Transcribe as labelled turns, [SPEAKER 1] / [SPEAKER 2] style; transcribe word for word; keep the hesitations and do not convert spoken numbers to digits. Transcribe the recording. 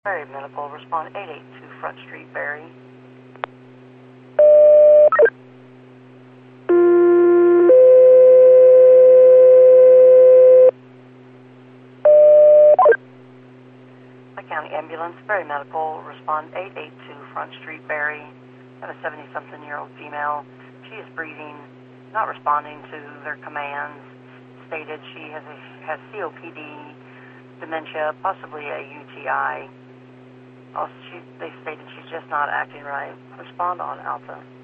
[SPEAKER 1] Berry Medical, respond eight eight two Front Street, Berry. The County Ambulance, Berry Medical, respond eight eight two Front Street, Berry. I have a seventy-something-year-old female. She is breathing, not responding to their commands. Stated she has a, has C O P D, dementia, possibly a U T I. Also, she, they stated she's just not acting right. Respond on Alpha.